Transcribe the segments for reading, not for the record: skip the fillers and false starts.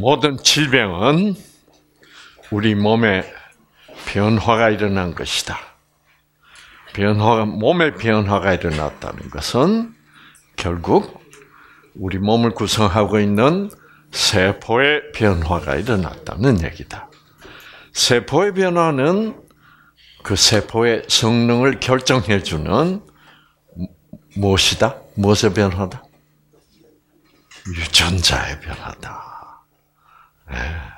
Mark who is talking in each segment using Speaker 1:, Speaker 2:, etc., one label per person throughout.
Speaker 1: 모든 질병은 우리 몸에 변화가 일어난 것이다. 몸의 변화가 일어났다는 것은 결국 우리 몸을 구성하고 있는 세포의 변화가 일어났다는 얘기다. 세포의 변화는 그 세포의 성능을 결정해주는 무엇이다? 무엇의 변화다? 유전자의 변화다. 네.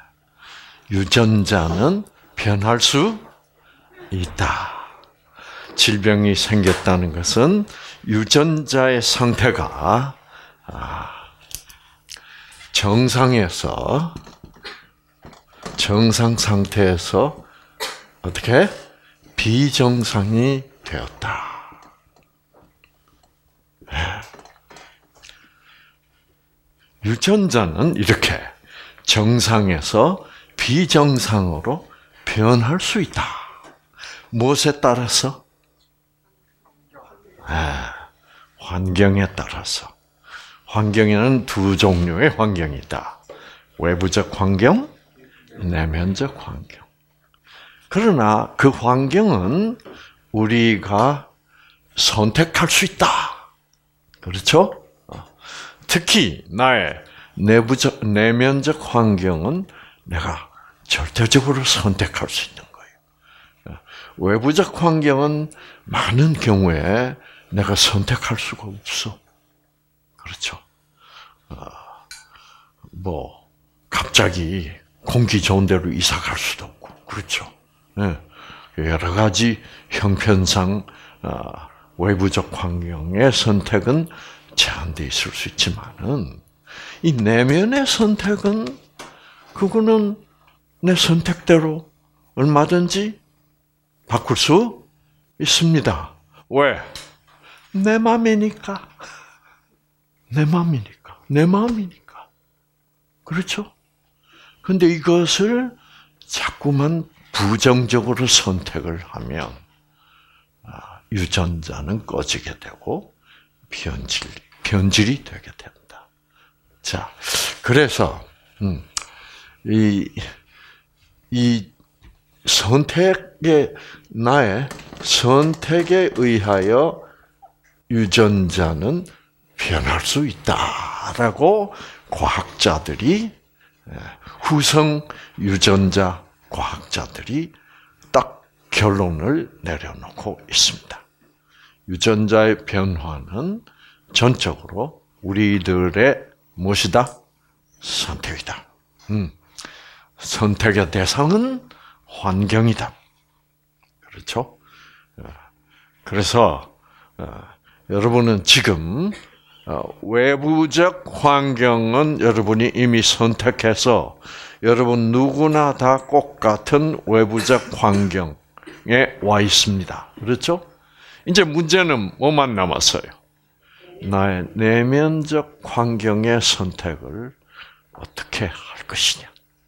Speaker 1: 유전자는 변할 수 있다. 질병이 생겼다는 것은 유전자의 상태가 정상 상태에서 어떻게 비정상이 되었다. 유전자는 이렇게 정상에서 비정상으로 변할 수 있다. 무엇에 따라서? 환경에 따라서. 환경에는 두 종류의 환경이 있다. 외부적 환경, 내면적 환경. 그러나 그 환경은 우리가 선택할 수 있다. 그렇죠? 특히 나의 내면적 환경은 내가 절대적으로 선택할 수 있는 거예요. 외부적 환경은 많은 경우에 내가 선택할 수가 없어. 그렇죠? 갑자기 공기 좋은 데로 이사 갈 수도 없고, 그렇죠? 여러 가지 형편상 외부적 환경의 선택은 제한되어 있을 수 있지만은 이 내면의 선택은 그거는 내 선택대로 얼마든지 바꿀 수 있습니다. 왜? 내 마음이니까. 내 마음이니까. 그렇죠? 근데 이것을 자꾸만 부정적으로 선택을 하면 유전자는 꺼지게 되고 변질이 되게 된다. 자, 그래서 이 나의 선택에 의하여 유전자는 변할 수 있다라고 후성 유전자 과학자들이 딱 결론을 내려놓고 있습니다. 유전자의 변화는 전적으로 우리들의 무엇이다? 선택이다. 선택의 대상은 환경이다. 그렇죠? 그래서 여러분은 지금 외부적 환경은 여러분이 이미 선택해서 여러분 누구나 다 똑같은 외부적 환경에 와 있습니다. 그렇죠? 이제 문제는 뭐만 남았어요? 나의 내면적 환경의 선택을 어떻게 할 것이냐.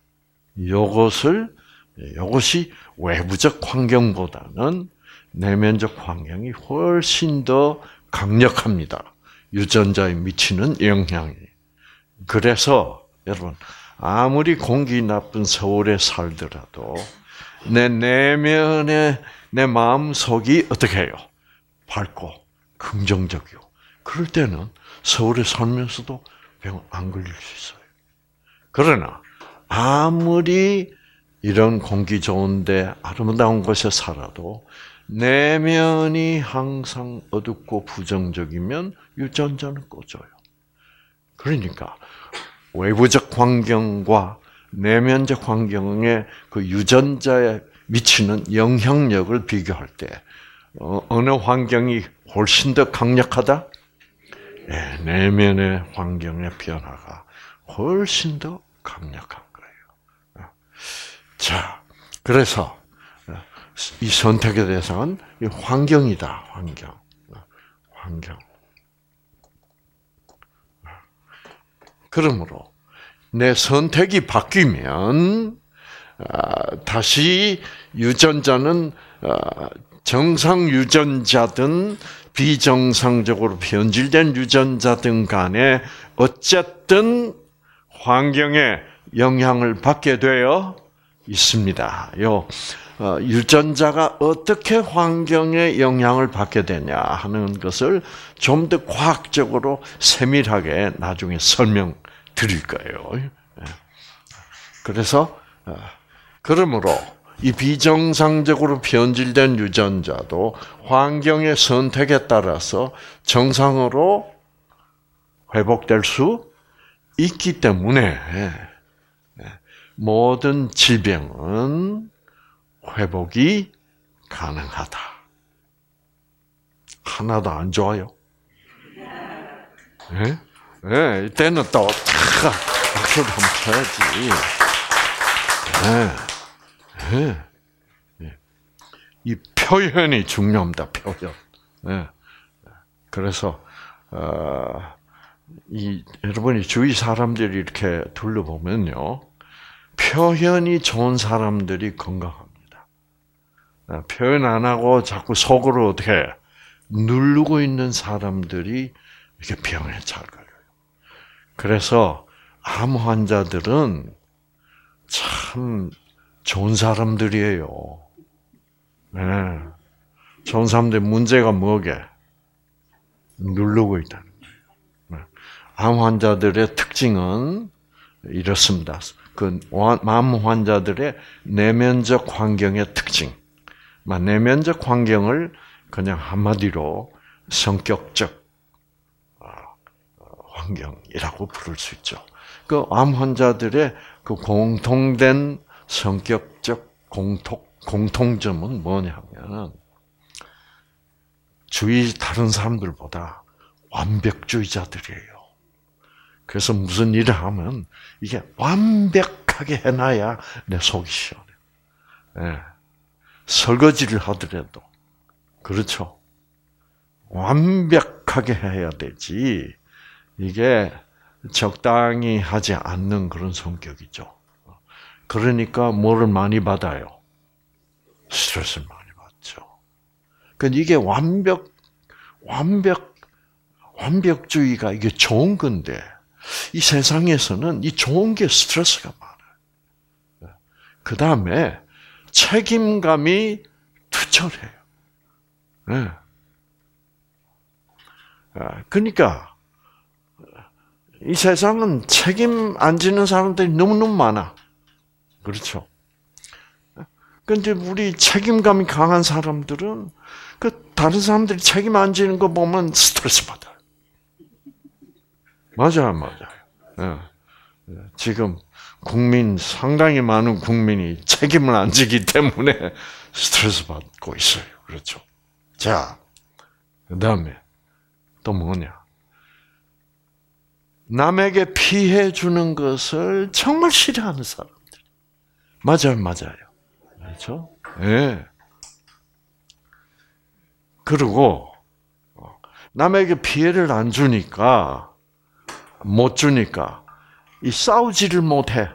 Speaker 1: 이것이 외부적 환경보다는 내면적 환경이 훨씬 더 강력합니다. 유전자에 미치는 영향이. 그래서 여러분 아무리 공기 나쁜 서울에 살더라도 내 내면의 내 마음속이 어떻게 해요? 밝고 긍정적이고 그럴 때는 서울에 살면서도 병 안 걸릴 수 있어요. 그러나 아무리 이런 공기 좋은데 아름다운 곳에 살아도 내면이 항상 어둡고 부정적이면 유전자는 꺼져요. 그러니까 외부적 환경과 내면적 환경의 그 유전자에 미치는 영향력을 비교할 때 어느 환경이 훨씬 더 강력하다? 네, 내면의 환경의 변화가 훨씬 더 강력한 거예요. 자, 그래서 이 선택의 대상은 환경이다. 환경. 그러므로 내 선택이 바뀌면 다시 유전자는 정상 유전자든 비정상적으로 변질된 유전자든 간에 어쨌든 환경에 영향을 받게 되어 있습니다. 유전자가 어떻게 환경에 영향을 받게 되냐 하는 것을 좀 더 과학적으로 세밀하게 나중에 설명드릴 거예요. 그래서 그러므로 이 비정상적으로 변질된 유전자도 환경의 선택에 따라서 정상으로 회복될 수 있기 때문에 모든 질병은 회복이 가능하다. 하나도 안 좋아요. 이때는 또 박수를 한번 쳐야지. 이 표현이 중요합니다. 표현. 그래서 여러분이 주위 사람들이 이렇게 둘러보면요, 표현이 좋은 사람들이 건강합니다. 표현 안 하고 자꾸 속으로 어떻게 누르고 있는 사람들이 이렇게 병에 잘 걸려요. 그래서 암 환자들은 참 좋은 사람들이에요. 좋은 사람들 문제가 뭐게? 누르고 있다는 거예요. 암 환자들의 특징은 이렇습니다. 암 환자들의 내면적 환경의 특징. 내면적 환경을 그냥 한마디로 성격적 환경이라고 부를 수 있죠. 암 환자들의 공통된 성격적 공통점은 뭐냐면 주위 다른 사람들보다 완벽주의자들이에요. 그래서 무슨 일을 하면 이게 완벽하게 해놔야 내 속이 시원해. 설거지를 하더라도 그렇죠. 완벽하게 해야 되지. 이게 적당히 하지 않는 그런 성격이죠. 그러니까 뭐를 많이 받아요? 스트레스를 많이 받죠. 그러니까 이게 완벽주의가 이게 좋은 건데, 이 세상에서는 이 좋은 게 스트레스가 많아요. 그 다음에 책임감이 투철해요. 그러니까 이 세상은 책임 안 지는 사람들이 너무너무 많아. 그렇죠? 근데 우리 책임감이 강한 사람들은 다른 사람들이 책임 안 지는 거 보면 스트레스 받아요. 맞아요. 지금 상당히 많은 국민이 책임을 안 지기 때문에 스트레스 받고 있어요. 그렇죠? 자, 그 다음에 또 뭐냐? 남에게 피해 주는 것을 정말 싫어하는 사람들. 맞아요. 그렇죠? 그리고 남에게 피해를 못 주니까 이 싸우지를 못해.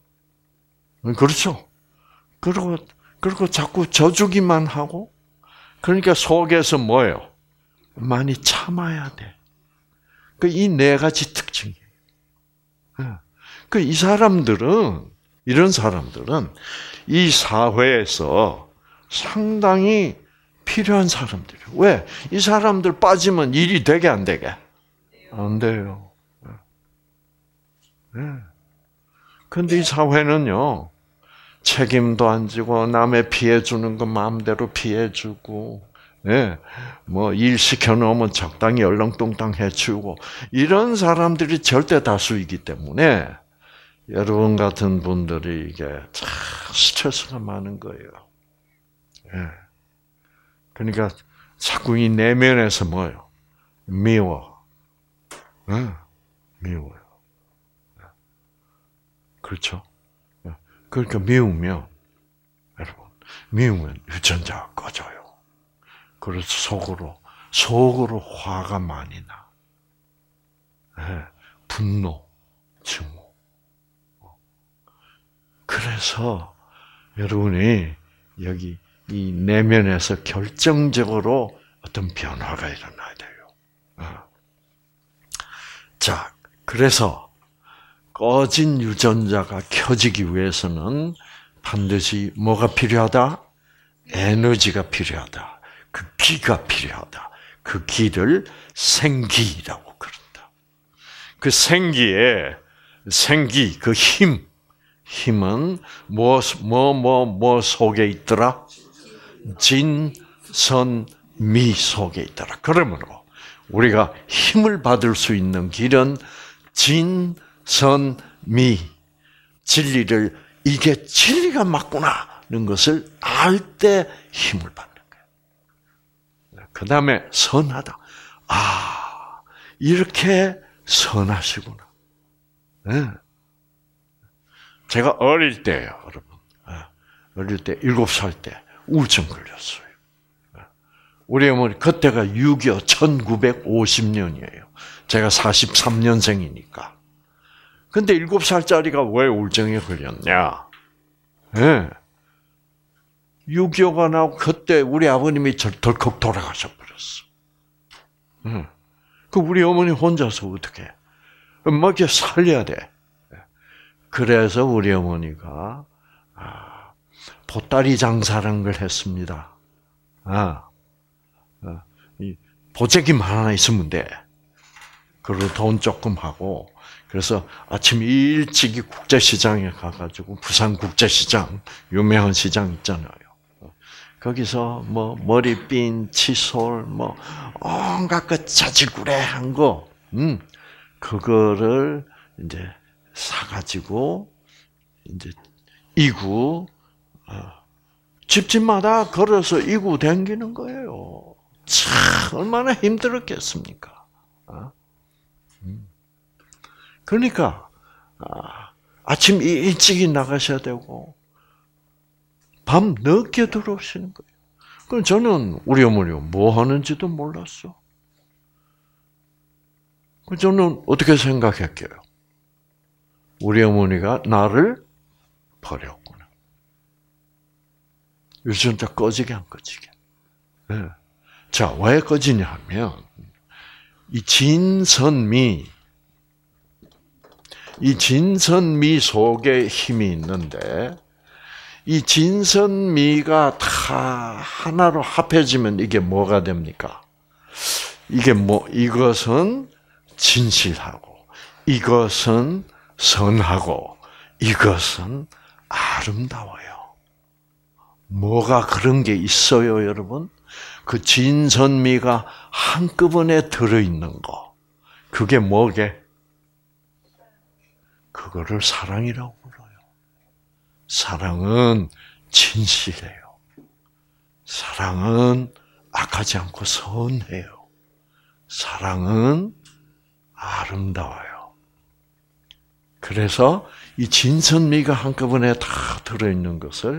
Speaker 1: 그렇죠? 그리고 자꾸 져주기만 하고, 그러니까 속에서 뭐예요? 많이 참아야 돼. 이 네 가지 특징이에요. 이런 사람들은 이 사회에서 상당히 필요한 사람들이에요. 왜? 이 사람들 빠지면 일이 되게 안 되게? 안 돼요. 근데 이 사회는요, 책임도 안 지고 남의 피해 주는 거 마음대로 피해 주고, 일 시켜놓으면 적당히 얼렁뚱땅 해치우고, 이런 사람들이 절대 다수이기 때문에 여러분 같은 분들이 이게 참 스트레스가 많은 거예요. 그러니까 자꾸 이 내면에서 뭐예요? 미워요. 그렇죠? 그러니까 미우면 유전자가 꺼져요. 그래서 속으로 화가 많이 나. 분노, 증오. 그래서 여러분이 여기 이 내면에서 결정적으로 어떤 변화가 일어나야 돼요. 자, 그래서 꺼진 유전자가 켜지기 위해서는 반드시 뭐가 필요하다? 에너지가 필요하다. 그 기가 필요하다. 그 기를 생기라고 그런다. 그 생기의 생기, 그 힘은 뭐 속에 있더라? 진선미 속에 있더라. 그러므로 우리가 힘을 받을 수 있는 길은 진선미, 진리를 이게 진리가 맞구나는 것을 알 때 힘을 받는 거예요. 그 다음에 선하다. 아, 이렇게 선하시구나. 네. 제가 어릴 때요, 여러분. 어릴 때 7살 때 우울증 걸렸어요. 우리 어머니 그때가 6.25 1950년이에요. 제가 43년생이니까. 근데 7살짜리가 왜 우울증에 걸렸냐? 네. 6.25가 나고 그때 우리 아버님이 덜컥 돌아가셔 버렸어. 그 우리 어머니 혼자서 어떻게 해? 막 이렇게 살려야 돼. 그래서 우리 어머니가 보따리 장사라는 걸 했습니다. 보재기만 하나 있으면 돼. 그리고 돈 조금 하고, 그래서 아침 일찍이 국제시장에 가가지고, 부산국제시장, 유명한 시장 있잖아요. 거기서 머리핀, 칫솔, 온갖 그 자질구레한 거, 그거를 이제 사가지고, 이제 이구, 집집마다 걸어서 이구 다니는 거예요. 참, 얼마나 힘들었겠습니까? 그러니까, 아침 일찍이 나가셔야 되고, 밤 늦게 들어오시는 거예요. 그럼 저는 우리 어머니가 뭐 하는지도 몰랐어. 저는 어떻게 생각했게요? 우리 어머니가 나를 버렸구나. 유전자 꺼지게 안 꺼지게. 네. 자, 왜 꺼지냐 하면, 이 진선미 속에 힘이 있는데, 이 진선미가 다 하나로 합해지면 이게 뭐가 됩니까? 이것은 진실하고, 이것은 선하고, 이것은 아름다워요. 뭐가 그런 게 있어요, 여러분? 그 진선미가 한꺼번에 들어있는 거. 그게 뭐게? 그거를 사랑이라고 불러요. 사랑은 진실해요. 사랑은 악하지 않고 선해요. 사랑은 아름다워요. 그래서 이 진선미가 한꺼번에 다 들어있는 것을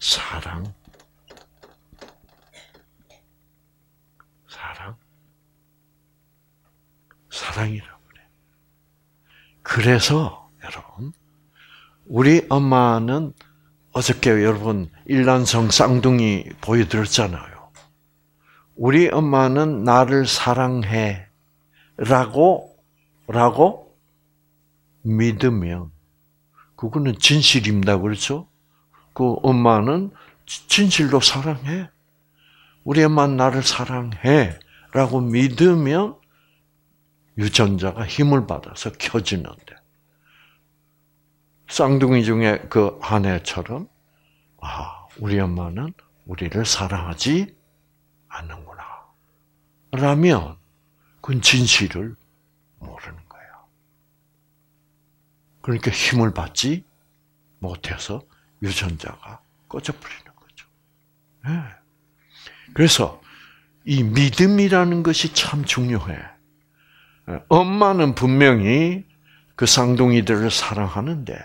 Speaker 1: 사랑이라고 그래요. 그래서 여러분, 우리 엄마는 어저께 여러분 일란성 쌍둥이 보여드렸잖아요. 우리 엄마는 나를 사랑해 라고 믿으면 그거는 진실입니다. 그렇죠? 그 엄마는 진실로 사랑해. 우리 엄마는 나를 사랑해 라고 믿으면 유전자가 힘을 받아서 켜지는데, 쌍둥이 중에 그 아내처럼 우리 엄마는 우리를 사랑하지 않는구나 라면 그건 진실을 모르는 거예요. 그러니까 힘을 받지 못해서 유전자가 꺼져버리는 거죠. 네. 그래서 이 믿음이라는 것이 참 중요해. 엄마는 분명히 그 쌍둥이들을 사랑하는데,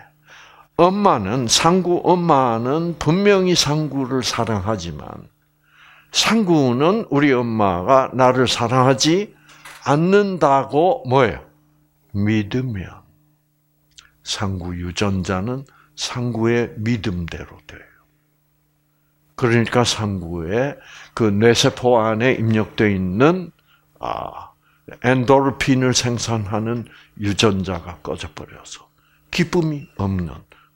Speaker 1: 상구 엄마는 분명히 상구를 사랑하지만, 상구는 우리 엄마가 나를 사랑하지 않는다고 뭐예요? 믿으면 상구 유전자는 상구의 믿음대로 돼요. 그러니까 상구의 그 뇌세포 안에 입력되어 있는 엔도르핀을 생산하는 유전자가 꺼져버려서 기쁨이 없는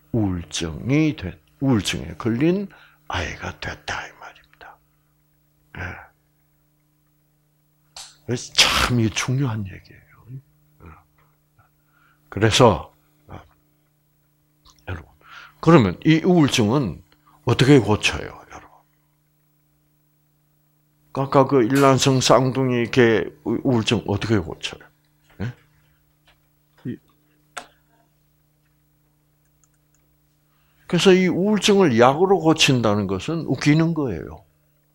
Speaker 1: 우울증에 걸린 아이가 됐다 이 말입니다. 그래서 참 이 중요한 얘기예요. 그래서 여러분, 그러면 이 우울증은 어떻게 고쳐요, 여러분? 아까 그 일란성 쌍둥이 개 우울증 어떻게 고쳐요? 네? 그래서 이 우울증을 약으로 고친다는 것은 웃기는 거예요.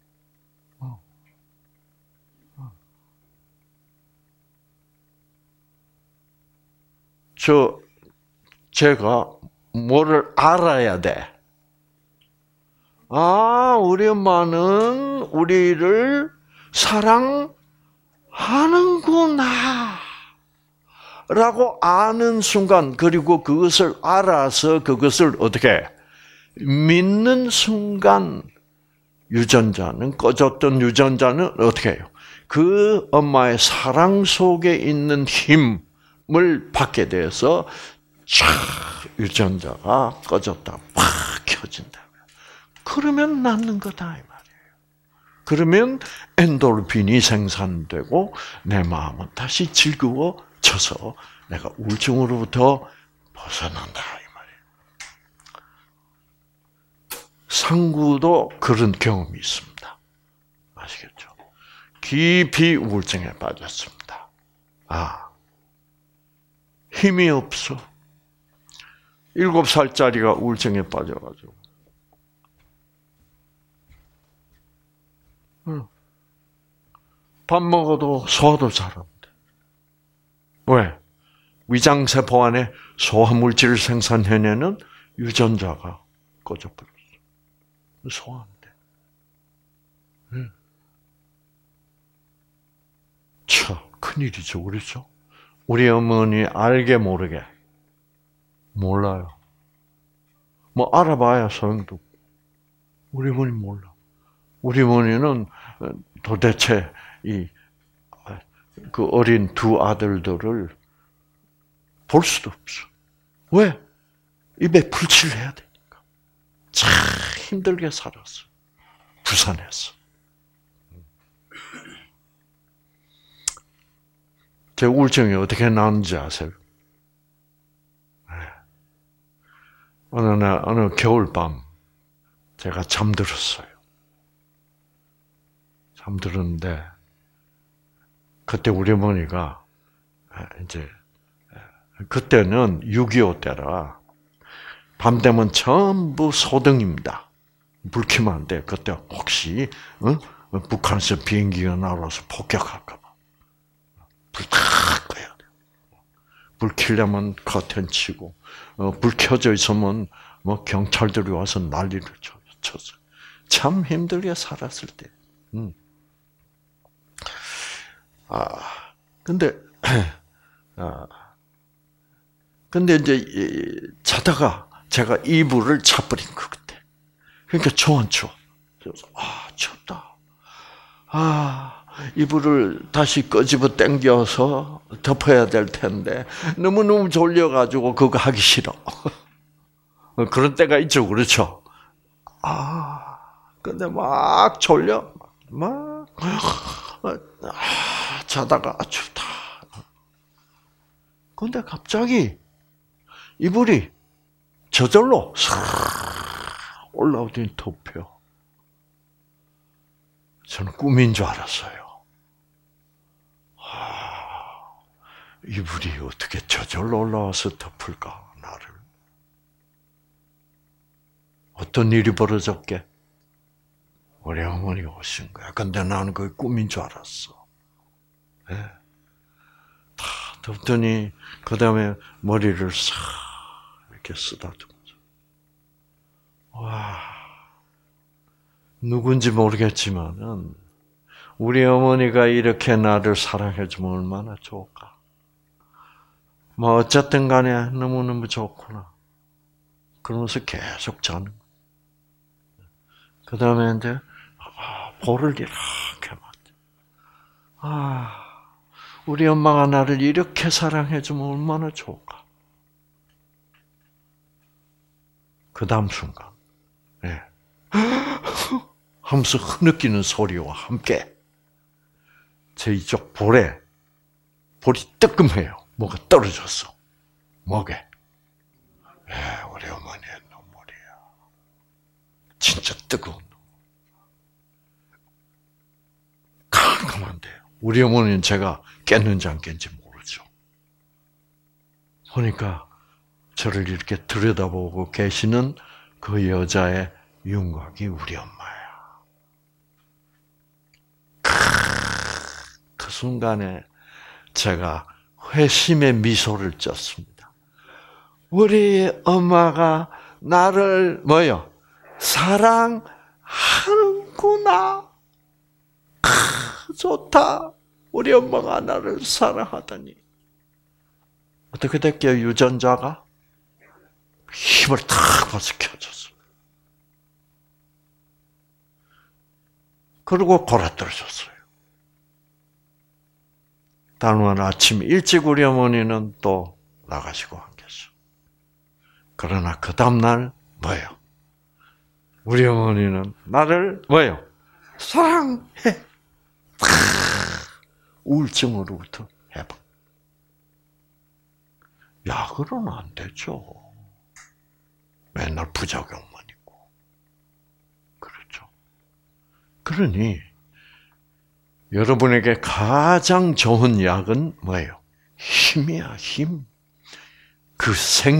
Speaker 1: 제가 뭐를 알아야 돼? 우리 엄마는 우리를 사랑하는구나. 라고 아는 순간, 그리고 그것을 알아서 그것을 어떻게 믿는 순간, 꺼졌던 유전자는 어떻게 해요? 그 엄마의 사랑 속에 있는 힘을 받게 돼서 유전자가 꺼졌다, 팍 켜진다. 그러면 낫는 거다 이 말이에요. 그러면 엔도르핀이 생산되고 내 마음은 다시 즐거워져서 내가 우울증으로부터 벗어난다 이 말이에요. 상구도 그런 경험이 있습니다. 아시겠죠? 깊이 우울증에 빠졌습니다. 힘이 없어. 7살짜리가 우울증에 빠져가지고. 밥 먹어도 소화도 잘 안 돼. 왜? 위장세포 안에 소화물질을 생산해내는 유전자가 꺼져버렸어. 소화 안 돼. 큰일이죠. 그렇죠? 우리 어머니 알게 모르게. 몰라요. 뭐 알아봐야 소용도 없고. 우리 어머니 몰라. 우리 어머니는 도대체 그 어린 두 아들들을 볼 수도 없어. 왜? 입에 풀칠을 해야 되니까. 참 힘들게 살았어. 부산에서. 제 우울증이 어떻게 나오는지 아세요? 어느 겨울밤 제가 잠들었어요. 잠들었는데 그때 우리 어머니가 이제 그때는 6.25 때라 밤 되면 전부 소등입니다. 불 켜면 안 돼. 그때 혹시 북한에서 비행기가 날아와서 폭격할까 봐. 불 다 꺼야 돼. 불 켜려면 커튼 치고 불 켜져 있으면 뭐 경찰들이 와서 난리를 쳤어. 참 힘들게 살았을 때. 근데 이제 자다가 제가 이불을 차버린 거 그때. 그러니까 추워. 그래서 춥다. 이불을 다시 끄집어 당겨서 덮어야 될 텐데 너무너무 졸려가지고 그거 하기 싫어. 그런 때가 있죠, 그렇죠? 근데 막 졸려, 자다가 춥다. 근데 갑자기 이불이 저절로 올라오더니 덮여. 저는 꿈인 줄 알았어요. 이불이 어떻게 저절로 올라와서 덮을까, 나를. 어떤 일이 벌어졌게? 우리 어머니가 오신 거야. 근데 나는 그게 꿈인 줄 알았어. 네. 다 덮더니, 그 다음에 머리를 싹 이렇게 쓰다듬어서. 누군지 모르겠지만은, 우리 어머니가 이렇게 나를 사랑해주면 얼마나 좋을까. 뭐, 어쨌든 간에 너무너무 좋구나. 그러면서 계속 자는 거예요. 그 다음에 이제, 볼을 이렇게 맞죠. 우리 엄마가 나를 이렇게 사랑해주면 얼마나 좋을까. 그 다음 순간, 예. 하면서 흐느끼는 소리와 함께 제 이쪽 볼이 뜨끔해요. 뭐가 떨어졌어. 목에. 예, 우리 어머니의 눈물이야. 진짜 뜨거운 눈물. 캄캄한데요. 우리 어머니는 제가 깼는지 안 깼는지 모르죠. 보니까 저를 이렇게 들여다보고 계시는 그 여자의 윤곽이 우리 엄마야. 그 순간에 제가 회심의 미소를 쪘습니다. 우리 엄마가 나를 사랑하는구나. 좋다. 우리 엄마가 나를 사랑하다니. 어떻게 됐게요? 유전자가 힘을 탁 벌써 켜줬어. 그리고 골아떨어졌어요. 다음날 아침 일찍 우리 어머니는 또 나가시고 안 계셔. 그러나 그 다음날 우리 어머니는 나를 사랑해. 우울증으로부터 회복. 약으로는 안 되죠. 맨날 부작용만 있고. 그렇죠. 그러니 여러분에게 가장 좋은 약은 뭐예요? 힘이야, 힘. 그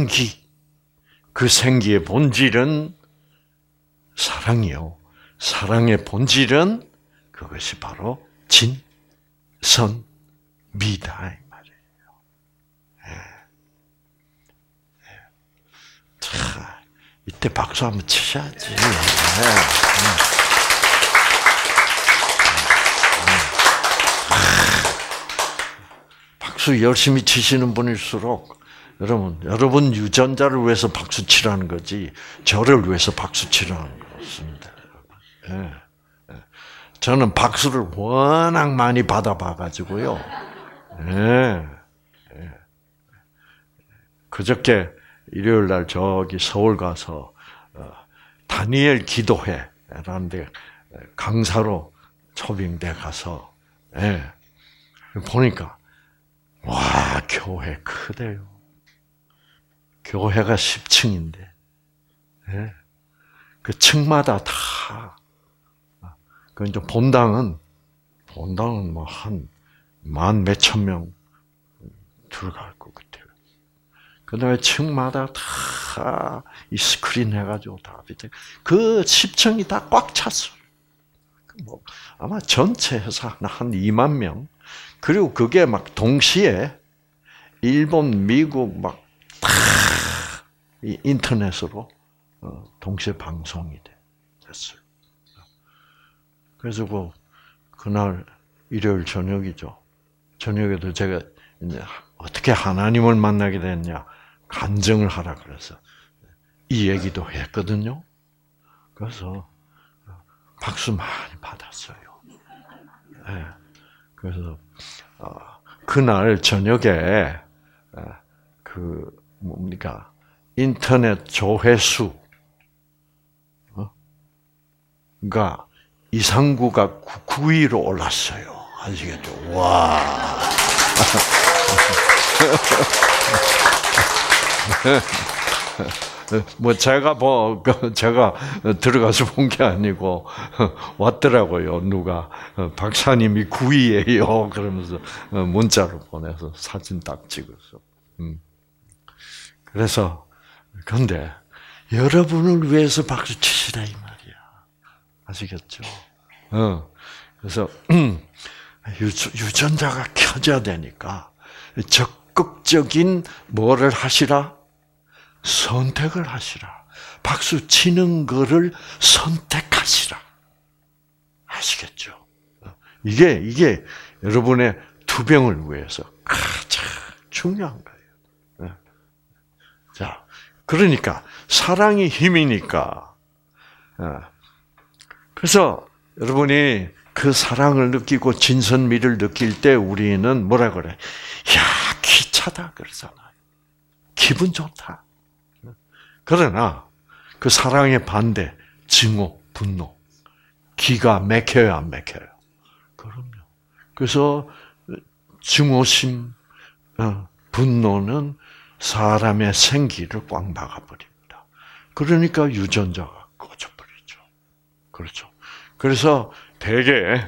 Speaker 1: 생기의 본질은 사랑이요. 사랑의 본질은 그것이 바로 진선미다 이 말이에요. 자, 이때 박수 한번 치셔야지. 박수 열심히 치시는 분일수록 여러분 유전자를 위해서 박수 치라는 거지 저를 위해서 박수 치라는 것입니다. 저는 박수를 워낙 많이 받아봐가지고요. 그저께 일요일 날 저기 서울 가서 다니엘 기도회라는 데 강사로 초빙돼 가서 보니까 와 교회 크대요. 교회가 10층인데 그 층마다 다 그 이제 본당은 뭐 한 만 몇천 명 들어갈 것 같아요. 그다음에 층마다 다 이 스크린 해가지고 다 밑에 그 10층이 다 꽉 찼어요. 뭐 아마 전체 해서 한 2만 명. 그리고 그게 막 동시에 일본, 미국 막 다 인터넷으로 동시에 방송이 됐어요. 그래서 그날 일요일 저녁이죠. 저녁에도 제가 이제 어떻게 하나님을 만나게 됐냐 간증을 하라 그래서 이 얘기도 했거든요. 그래서 박수 많이 받았어요. 네. 그래서 그날 저녁에 인터넷 조회수가 이상구가 9위로 올랐어요. 아시겠죠? 와. 제가 들어가서 본 게 아니고 왔더라고요. 누가 박사님이 9위예요. 그러면서 문자를 보내서 사진 딱 찍어서. 그래서 그런데 여러분을 위해서 박수 치시라 이 말이야. 아시겠죠? 그래서 유전자가 켜져야 되니까 적극적인 뭐를 하시라? 선택을 하시라. 박수 치는 거를 선택하시라. 아시겠죠? 이게 여러분의 투병을 위해서 가장 중요한 거예요. 자, 그러니까 사랑이 힘이니까. 그래서 여러분이 그 사랑을 느끼고 진선미를 느낄 때 우리는 뭐라 그래? 야, 귀차다 그러잖아요. 기분 좋다. 그러나 그 사랑의 반대, 증오, 분노. 기가 막혀요, 안 막혀요? 그럼요. 그래서 증오심, 분노는 사람의 생기를 꽉 막아버립니다. 그러니까 유전자가 꺼져버리죠. 그렇죠. 그래서 대개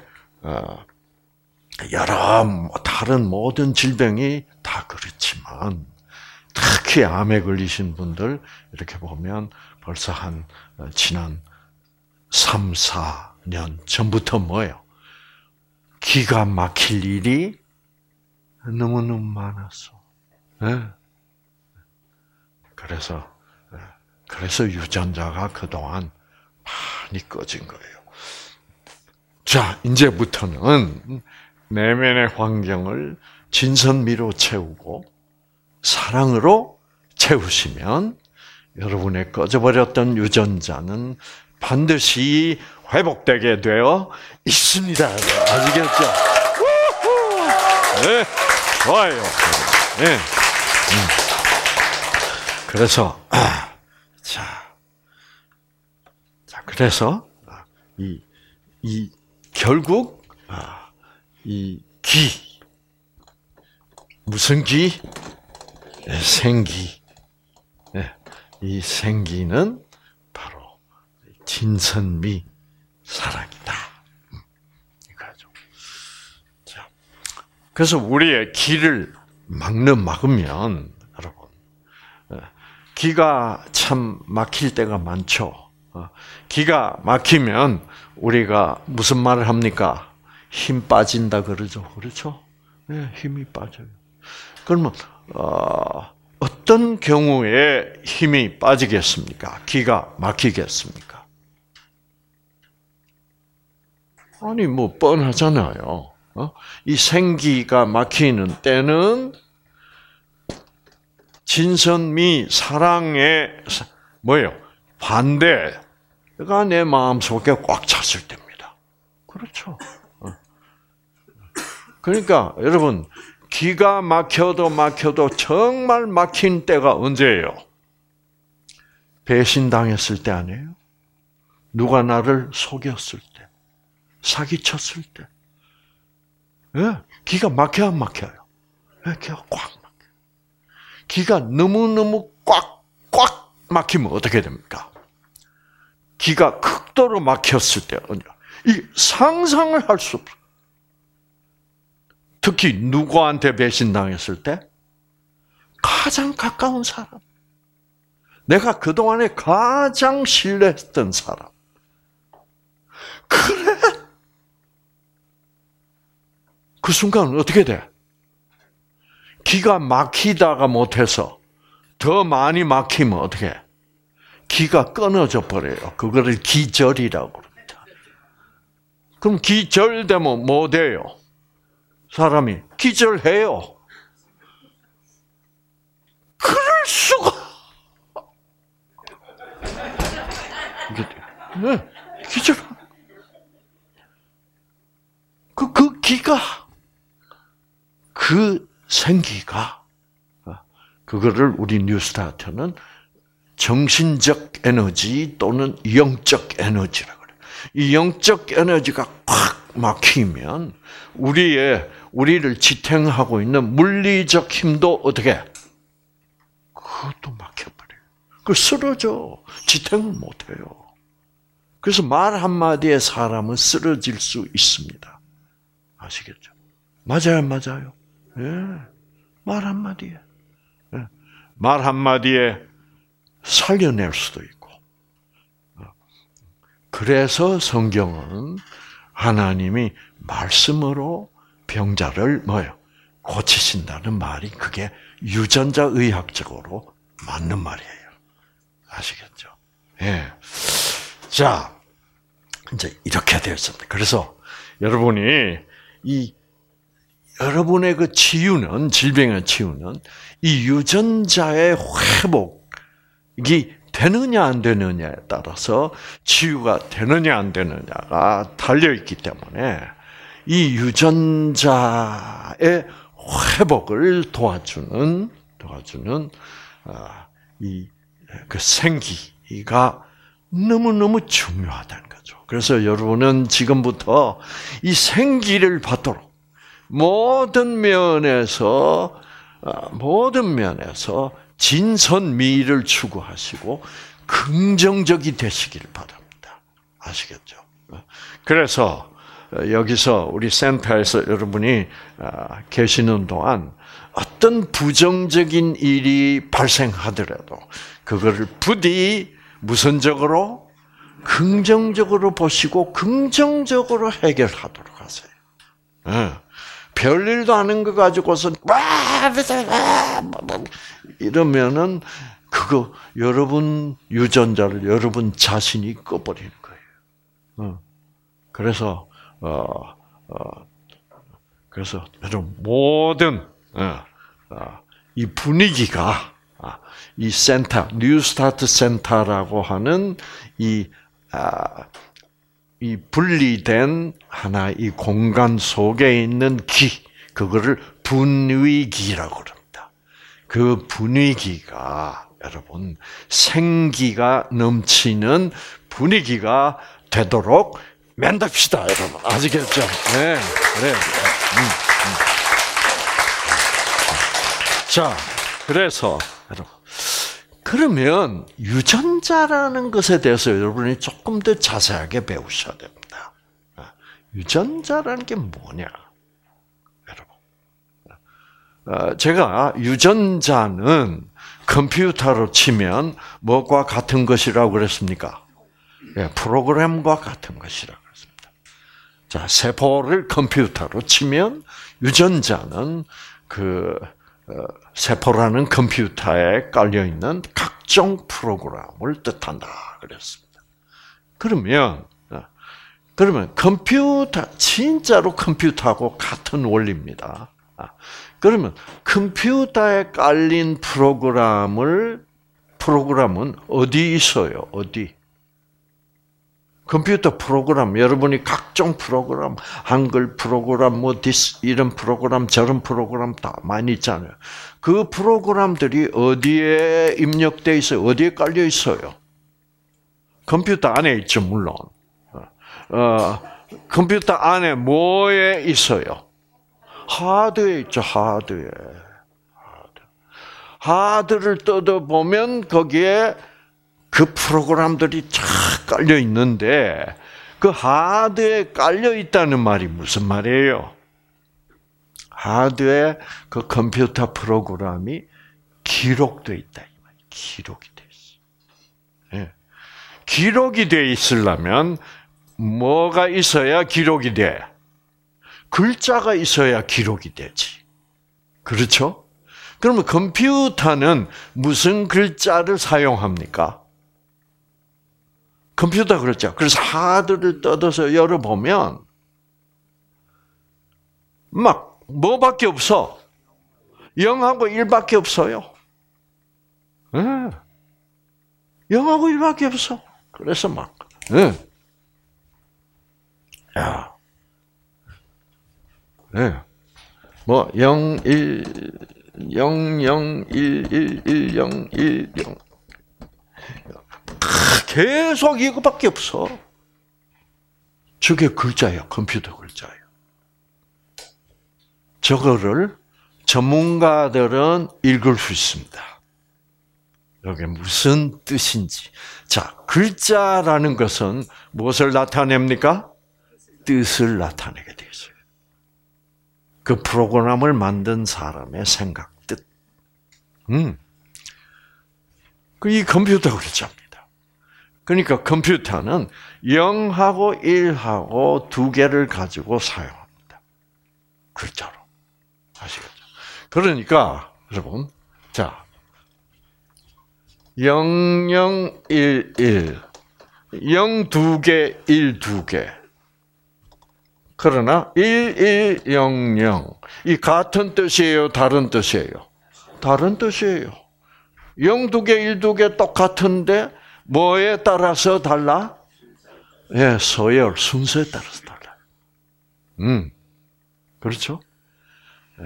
Speaker 1: 여러 다른 모든 질병이 다 그렇지만 특히 암에 걸리신 분들 이렇게 보면 벌써 한 지난 3, 4년 전부터 뭐예요? 기가 막힐 일이 너무너무 많았어. 네. 그래서 유전자가 그동안 많이 꺼진 거예요. 자, 이제부터는 내면의 환경을 진선미로 채우고 사랑으로 채우시면 여러분의 꺼져버렸던 유전자는 반드시 회복되게 되어 있습니다. 아시겠죠? 네, 좋아요. 네. 그래서 그래서 결국 이 기 무슨 기? 생기. 이 생기는 바로 진선미 사랑이다. 이거죠. 자, 그래서 우리의 기를 막으면 여러분 기가 참 막힐 때가 많죠. 기가 막히면 우리가 무슨 말을 합니까? 힘 빠진다 그러죠. 그렇죠? 네, 힘이 빠져요. 그러면 어떤 경우에 힘이 빠지겠습니까? 기가 막히겠습니까? 아니 뭐 뻔하잖아요. 이 생기가 막히는 때는 진선미 사랑의 뭐예요? 반대가 내 마음속에 꽉 찼을 때입니다. 그렇죠. 그러니까 여러분 기가 막혀도 정말 막힌 때가 언제예요? 배신당했을 때 아니에요? 누가 나를 속였을 때, 사기쳤을 때. 예, 기가 막혀야 안 막혀요? 예, 기가 꽉 막혀요. 기가 너무너무 꽉 막히면 어떻게 됩니까? 기가 극도로 막혔을 때, 이 상상을 할 수 없어요. 특히 누구한테 배신당했을 때? 가장 가까운 사람. 내가 그동안에 가장 신뢰했던 사람. 그래? 그 순간 어떻게 돼? 기가 막히다가 못해서 더 많이 막히면 어떻게 해? 기가 끊어져 버려요. 그거를 기절이라고 그럽니다. 그럼 기절되면 뭐 돼요? 사람이 기절해요. 그럴 수가. 네, 기절. 그 기가, 그 생기가, 그거를 우리 뉴스타트는 정신적 에너지 또는 영적 에너지라고 그래요. 이 영적 에너지가 꽉 막히면 우리를 지탱하고 있는 물리적 힘도 어떻게? 그것도 막혀버려요. 그 쓰러져. 지탱을 못해요. 그래서 말 한마디에 사람은 쓰러질 수 있습니다. 아시겠죠? 맞아요. 예. 말 한마디에. 예. 말 한마디에 살려낼 수도 있고. 그래서 성경은 하나님이 말씀으로 병자를 고치신다는 말이 그게 유전자 의학적으로 맞는 말이에요. 아시겠죠? 예. 자, 이제 이렇게 되었습니다. 그래서 여러분의 그 치유는, 질병의 치유는 이 유전자의 회복이 되느냐 안 되느냐에 따라서 치유가 되느냐 안 되느냐가 달려있기 때문에 이 유전자의 회복을 도와주는 그 생기, 분위기가 너무너무 중요하다는 거죠. 그래서 여러분은 지금부터 이 생기를 받도록 모든 면에서 진선미를 추구하시고 긍정적이 되시길 바랍니다. 아시겠죠? 그래서 여기서 우리 센터에서 여러분이 계시는 동안 어떤 부정적인 일이 발생하더라도 그거를 부디 무선적으로 긍정적으로 보시고 긍정적으로 해결하도록 하세요. 별일도 아닌 거 가지고서 이러면은 그거 여러분 유전자를 여러분 자신이 꺼버리는 거예요. 그래서 여러분 모든 이 분위기가 이 센터 뉴스타트 센터라고 하는 이 분리된 하나 이 공간 속에 있는 그거를 분위기라고 그럽니다. 그 분위기가 여러분 생기가 넘치는 분위기가 되도록 만듭시다, 여러분. 아시겠죠? 네, 그래. 자, 그래서 여러분, 그러면 유전자라는 것에 대해서 여러분이 조금 더 자세하게 배우셔야 됩니다. 유전자라는 게 뭐냐, 여러분? 제가 유전자는 컴퓨터로 치면 뭐가 같은 것이라고 그랬습니까? 프로그램과 같은 것이라고 그랬습니다. 자, 세포를 컴퓨터로 치면 유전자는 세포라는 컴퓨터에 깔려 있는 각종 프로그램을 뜻한다 그랬습니다. 그러면 컴퓨터 진짜로 컴퓨터하고 같은 원리입니다. 그러면 컴퓨터에 깔린 프로그램은 어디 있어요? 어디? 컴퓨터 프로그램, 여러분이 각종 프로그램, 한글 프로그램, 이런 프로그램, 저런 프로그램 다 많이 있잖아요. 그 프로그램들이 어디에 입력되어 있어요? 어디에 깔려 있어요? 컴퓨터 안에 있죠, 물론. 컴퓨터 안에 뭐에 있어요? 하드에 있죠, 하드에. 하드를 뜯어보면 거기에 그 프로그램들이 쫙 깔려 있는데 그 하드에 깔려 있다는 말이 무슨 말이에요? 하드에 그 컴퓨터 프로그램이 기록되어 있다. 기록이 되어 있어. 예. 기록이 되어 있으려면 뭐가 있어야 기록이 돼? 글자가 있어야 기록이 되지. 그렇죠? 그러면 컴퓨터는 무슨 글자를 사용합니까? 컴퓨터 글자. 그래서 하드를 뜯어서 열어보면 막 뭐밖에 없어? 0하고 1밖에 없어요. 0하고 1밖에 없어. 그래서 막 야. 뭐 0, 1, 0, 0, 1, 1, 1, 0, 1, 0. 계속 이거밖에 없어. 저게 글자예요. 컴퓨터 글자예요. 저거를 전문가들은 읽을 수 있습니다. 이게 무슨 뜻인지. 자, 글자라는 것은 무엇을 나타냅니까? 뜻을 나타내게 되어 있어요. 그 프로그램을 만든 사람의 생각, 뜻. 이 컴퓨터 글자입니다. 그러니까 컴퓨터는 0하고 1하고 두 개를 가지고 사용합니다. 글자로. 아시겠죠? 그러니까 여러분, 자, 0, 0, 1, 1. 0 두 개, 1 두 개. 그러나 1, 1, 0, 0. 이 같은 뜻이에요? 다른 뜻이에요? 다른 뜻이에요. 0 두 개, 1 두 개 똑같은데 뭐에 따라서 달라? 예, 서열, 순서에 따라서 달라요. 그렇죠? 예.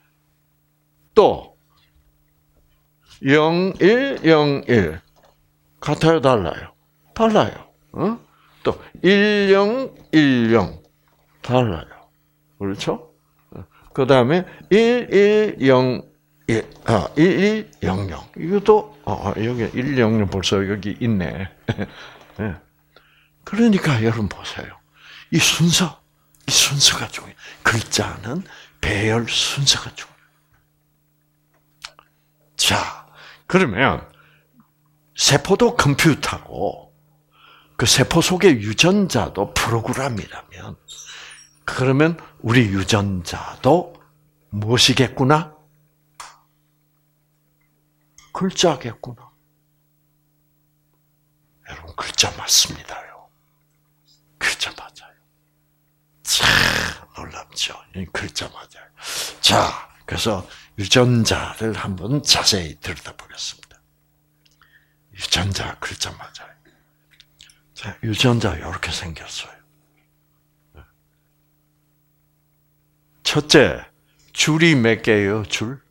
Speaker 1: 또 0, 1, 0, 1. 같아요, 달라요? 달라요. 또 1010 달라요. 그렇죠? 그 다음에 1101, 1100 이것도 여기 100 벌써 여기 있네. 네. 그러니까 여러분 보세요. 이 순서가 중요해요. 글자는 배열 순서가 중요해요. 자, 그러면 세포도 컴퓨터고 그 세포 속의 유전자도 프로그램이라면 그러면 우리 유전자도 무엇이겠구나? 글자겠구나. 여러분 글자 맞습니다요. 글자 맞아요. 참 놀랍죠. 글자 맞아요. 자, 그래서 유전자를 한번 자세히 들여다보겠습니다. 유전자 글자 맞아요. 자, 유전자 이렇게 생겼어요. 첫째, 줄이 몇 개예요? 줄?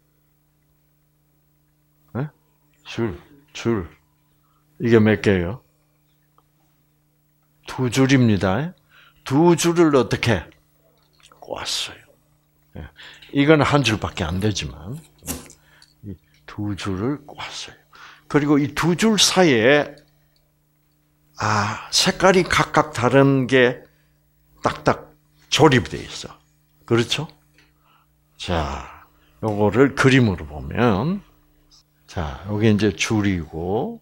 Speaker 1: 네? 줄. 이게 몇 개예요? 2줄입니다. 2줄을 어떻게 꼬았어요? 이건 한 줄밖에 안 되지만 2줄을 꼬았어요. 그리고 이 2줄 사이에 색깔이 각각 다른 게 딱딱 조립이 되어 있어. 그렇죠? 자, 요거를 그림으로 보면, 자, 여기 이제 줄이고,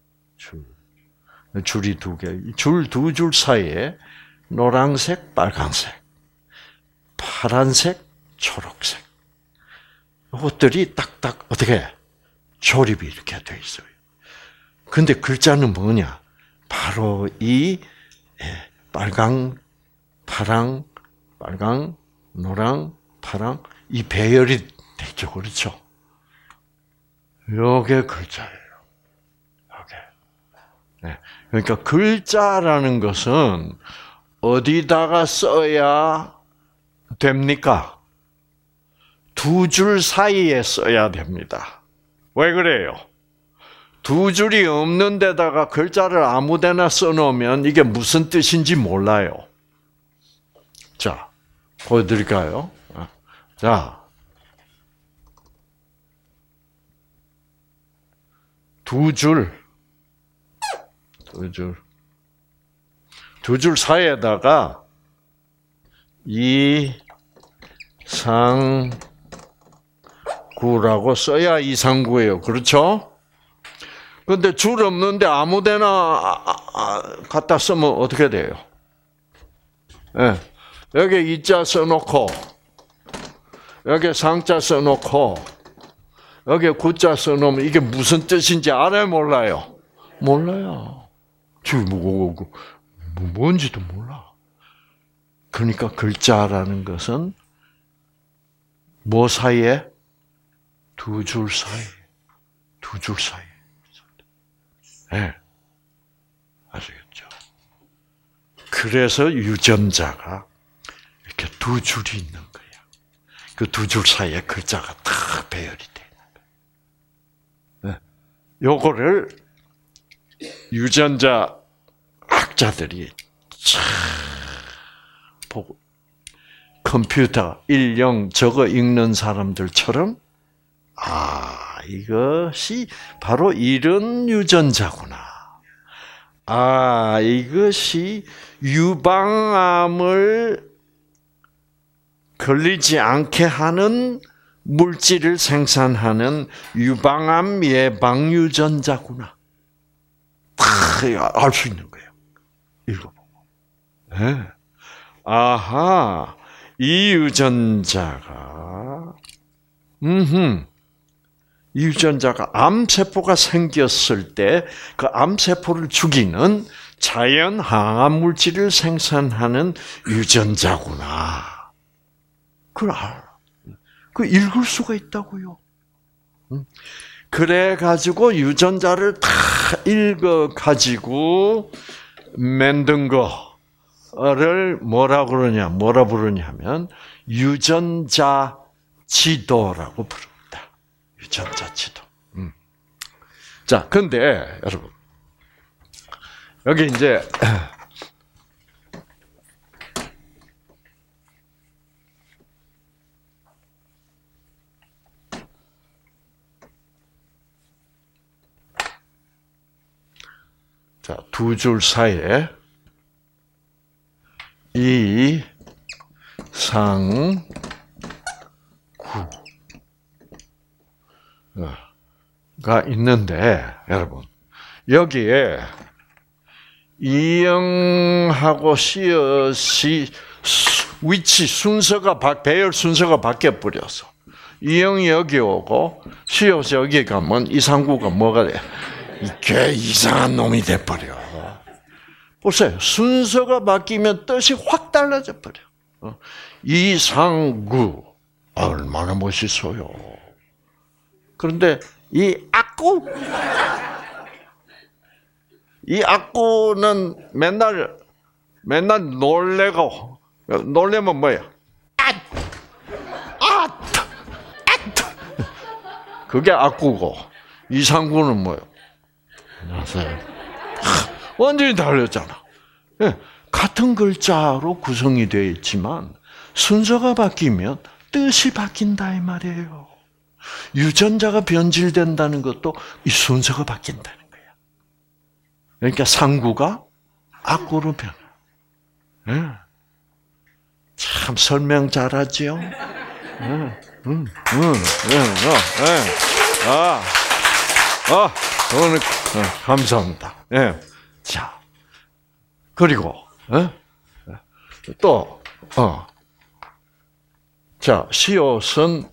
Speaker 1: 줄이 2개, 2줄 사이에 노란색, 빨간색, 파란색, 초록색. 이것들이 딱딱 어떻게 조립이 이렇게 되어 있어요. 근데 글자는 뭐냐? 바로 이 빨강, 파랑, 빨강, 노랑, 파랑, 이 배열이 되죠. 그렇죠? 요게 글자예요. 요게. 네. 그러니까 글자라는 것은 어디다가 써야 됩니까? 2줄 사이에 써야 됩니다. 왜 그래요? 2줄이 없는 데다가 글자를 아무 데나 써놓으면 이게 무슨 뜻인지 몰라요. 자, 보여드릴까요? 자, 2줄. 2줄 사이에다가 이상구라고 써야 이상구예요. 그렇죠? 근데 줄 없는데 아무 데나 갖다 쓰면 어떻게 돼요? 네. 여기 이자 써놓고, 여기 상자 써놓고, 여기 구자 써놓으면 이게 무슨 뜻인지 알아요, 몰라요? 몰라요. 지금 뭔지도 몰라. 그러니까 글자라는 것은 뭐 사이에? 2줄 사이. 2줄 사이. 네. 아시겠죠? 그래서 유전자가 이렇게 2줄이 있는 거예요. 그 2줄 사이에 글자가 딱 배열이 되는 거예요. 네. 요거를 유전자 학자들이 참 보고 컴퓨터 10 적어 읽는 사람들처럼 이것이 바로 이런 유전자구나. 이것이 유방암을 걸리지 않게 하는 물질을 생산하는 유방암 예방 유전자구나. 알 수 있는 거예요. 읽어보고. 네. 이 유전자가, 이 유전자가 암세포가 생겼을 때 그 암세포를 죽이는 자연 항암 물질을 생산하는 유전자구나. 그걸 알아. 그 읽을 수가 있다고요. 그래가지고 유전자를 다 읽어가지고 만든 거를 뭐라 부르냐면 유전자 지도라고 부릅니다. 유전자 지도. 자, 근데 여러분 여기 이제 자, 두 줄 사이에 이, 상, 구가 있는데 여러분 여기에 이응하고 씨앗이 위치 순서가 배열 순서가 바뀌어 버려서 이응이 여기 오고 씨앗이 여기 가면 이상구가 뭐가 돼? 이게 이상한 놈이 돼 버려. 보세요. 순서가 바뀌면 뜻이 확 달라져 버려. 이상구 얼마나 멋있어요. 그런데 이 악구는 맨날 놀래면 뭐야? 그게 악구고 이상구는 뭐요? 안녕하세요. 완전히 달렸잖아. 같은 글자로 구성이 되어 있지만 순서가 바뀌면 뜻이 바뀐다 이 말이에요. 유전자가 변질된다는 것도 이 순서가 바뀐다는 거야. 그러니까 상구가 악구로 변해. 참 설명 잘하지요. 오늘 감사합니다. 자 그리고 또 자 씨앗은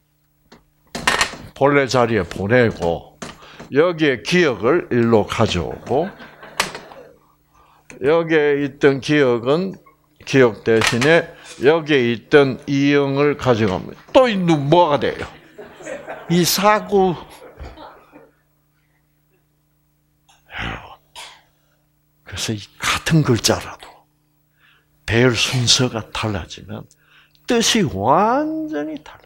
Speaker 1: 본래 자리에 보내고 여기에 기억을 일로 가져오고 여기에 있던 기억 대신에 여기에 있던 이응을 가져가면 또 뭐가 돼요? 이 사구. 그래서 이 같은 글자라도 배열 순서가 달라지면 뜻이 완전히 달라요.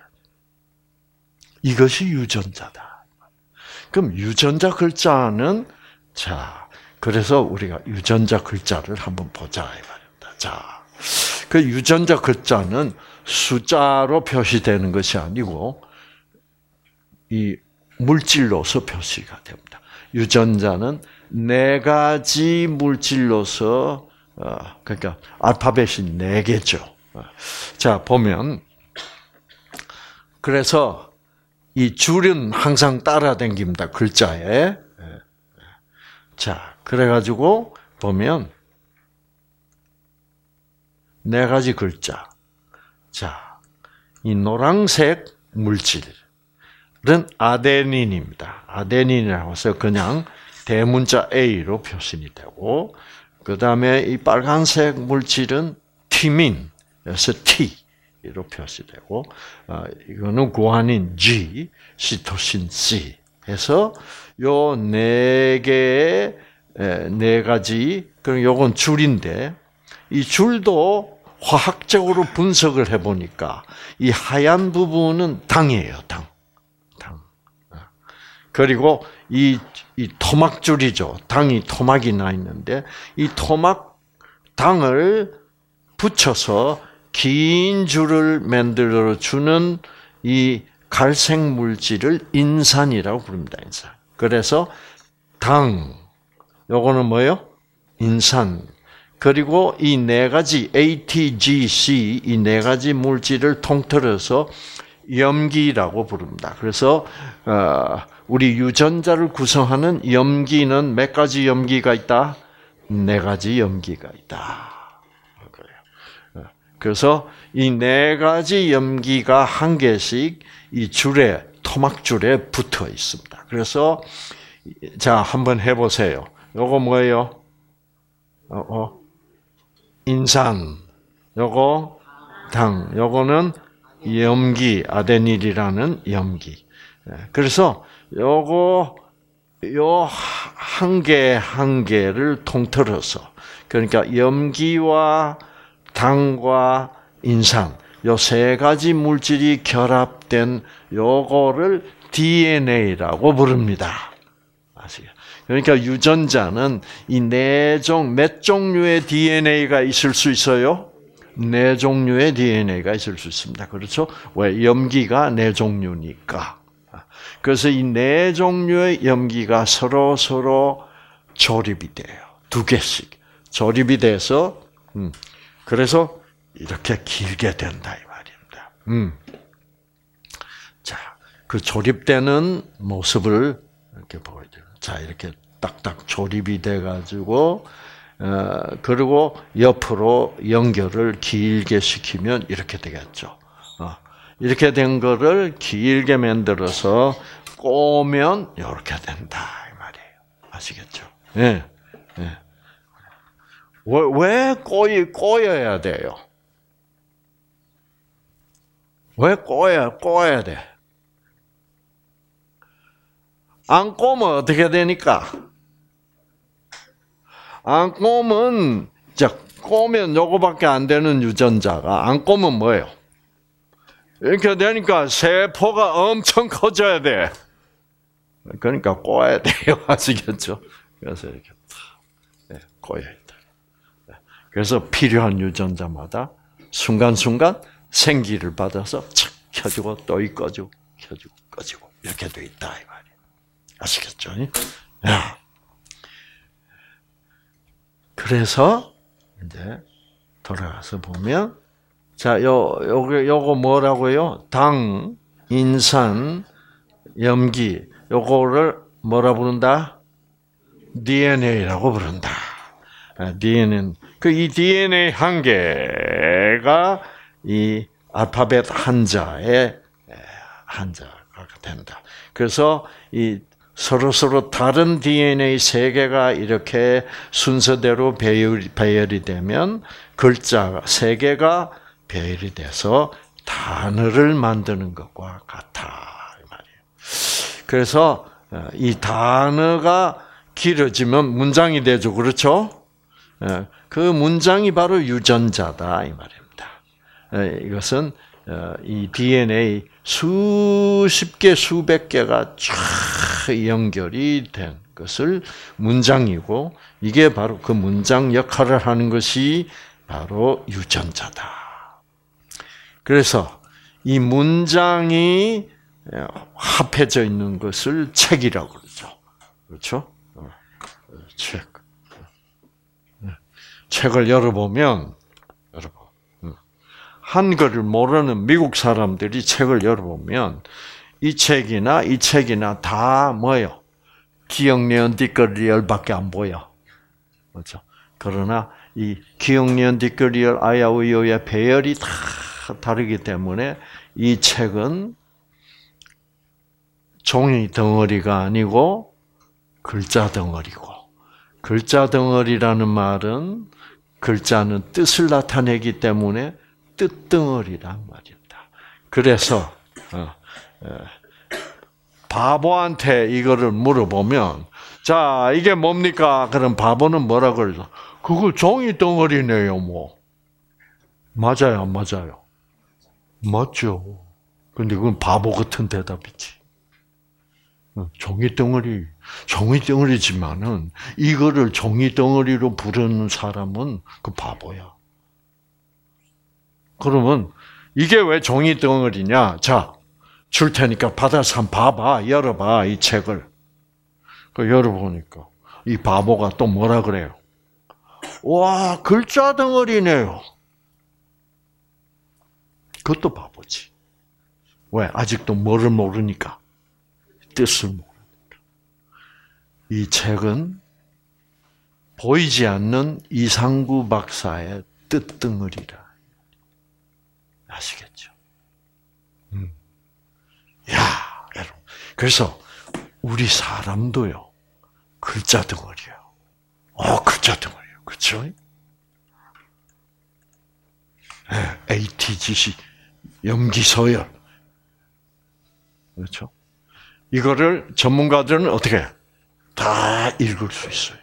Speaker 1: 이것이 유전자다. 그럼 유전자 글자는 자, 그래서 우리가 유전자 글자를 한번 보자 이 말입니다. 자, 그 유전자 글자는 숫자로 표시되는 것이 아니고 이 물질로서 표시가 됩니다. 유전자는 4가지 물질로서 그러니까 알파벳이 4개죠. 자, 보면 그래서 이 줄은 항상 따라다닙니다. 글자에. 자, 그래가지고 보면 4가지 글자. 자, 이 노란색 물질은 아데닌입니다. 아데닌이라고 해서 그냥 대문자 A로 표시이 되고, 그 다음에 이 빨간색 물질은 티민, 그래서 T로 표시되고, 이거는 구아닌 G, 시토신 C. 해서 요 4개의 4가지, 그럼 요건 줄인데, 이 줄도 화학적으로 분석을 해보니까 이 하얀 부분은 당이에요, 당. 그리고 이 토막줄이죠. 당이 토막이 나 있는데 이 토막 당을 붙여서 긴 줄을 만들어 주는 이 갈색 물질을 인산이라고 부릅니다. 인산. 그래서 당 요거는 뭐예요? 인산. 그리고 이 4가지 ATGC 이 4가지 물질을 통틀어서 염기라고 부릅니다. 그래서 우리 유전자를 구성하는 염기는 몇 가지 염기가 있다? 4가지 염기가 있다. 그래서 이 4가지 염기가 한 개씩 이 줄에 토막줄에 붙어 있습니다. 그래서 자 한번 해보세요. 요거 뭐예요? 인산. 요거 당. 요거는 염기, 아데닌이라는 염기. 그래서 요거 요 한 개 한 개를 통틀어서 그러니까 염기와 당과 인산 요 3가지 물질이 결합된 요거를 DNA라고 부릅니다. 아시죠? 그러니까 유전자는 이 몇 종류의 DNA가 있을 수 있어요? 4종류의 DNA가 있을 수 있습니다. 그렇죠? 왜? 염기가 4종류니까. 그래서 이 4종류의 염기가 서로 조립이 돼요. 2개씩. 조립이 돼서, 그래서 이렇게 길게 된다, 이 말입니다. 자, 그 조립되는 모습을 이렇게 보여줘요. 자, 이렇게 딱딱 조립이 돼가지고, 그리고 옆으로 연결을 길게 시키면 이렇게 되겠죠. 이렇게 된 거를 길게 만들어서 꼬면 이렇게 된다, 이 말이에요. 아시겠죠? 예. 예. 왜 꼬여야 돼요? 왜 꼬아야 돼? 안 꼬면 어떻게 되니까? 안 꼬면, 꼬면 요거밖에 안 되는 유전자가, 안 꼬면 뭐예요? 이렇게 되니까 세포가 엄청 커져야 돼. 그러니까 꼬아야 돼요. 아시겠죠? 그래서 이렇게 꼬여야 돼. 그래서 필요한 유전자마다 순간순간 생기를 받아서 착 켜지고 또 꺼지고 켜지고 꺼지고 이렇게 돼 있다 이 말이에요. 아시겠죠? 야. 그래서 이제 돌아가서 보면 자, 요거 뭐라고요? 당, 인산, 염기 요거를 뭐라 부른다? DNA라고 부른다. DNA는 이 DNA 한 개가 이 알파벳 한자가 된다. 그래서 이 서로 다른 DNA 3개가 이렇게 순서대로 배열이 되면 글자가 3개가 배열이 돼서 단어를 만드는 것과 같아 이 말이에요. 그래서 이 단어가 길어지면 문장이 되죠, 그렇죠? 그 문장이 바로 유전자다 이 말입니다. 이것은 이 DNA 수십 개, 수백 개가 쫙 연결이 된 것을 문장이고 이게 바로 그 문장 역할을 하는 것이 바로 유전자다. 그래서 이 문장이 합해져 있는 것을 책이라고 그러죠. 그렇죠? 책. 책을 열어보면 한글을 모르는 미국 사람들이 책을 열어보면 이 책이나 다 뭐예요? 기억니은 뒷글리얼밖에 안 보여. 그렇죠? 그러나 이 기억니은 뒷글리얼 아야우요의 배열이 다 다르기 때문에 이 책은 종이 덩어리가 아니고 글자 덩어리고 글자 덩어리라는 말은 글자는 뜻을 나타내기 때문에 뜻덩어리란 말입니다. 그래서 바보한테 이거를 물어보면 자 이게 뭡니까? 그럼 바보는 뭐라 그러죠? 그거 종이 덩어리네요. 뭐 맞아요, 안 맞아요? 맞죠. 근데 그건 바보 같은 대답이지. 종이 덩어리지만은 이거를 종이 덩어리로 부르는 사람은 그 바보야. 그러면 이게 왜 종이 덩어리냐? 자, 줄 테니까 받아서 한번 봐봐, 열어봐 이 책을. 그 열어보니까 이 바보가 또 뭐라 그래요? 와, 글자 덩어리네요. 그것도 바보지. 왜? 아직도 뭐를 모르니까. 뜻을 모르니까. 이 책은 보이지 않는 이상구 박사의 뜻덩어리라. 아시겠죠? 야, 여러분. 그래서 우리 사람도요. 글자 덩어리예요. 글자 덩어리예요. 그렇죠? ATGC 염기서열. 그렇죠? 이거를 전문가들은 어떻게 해요? 다 읽을 수 있어요.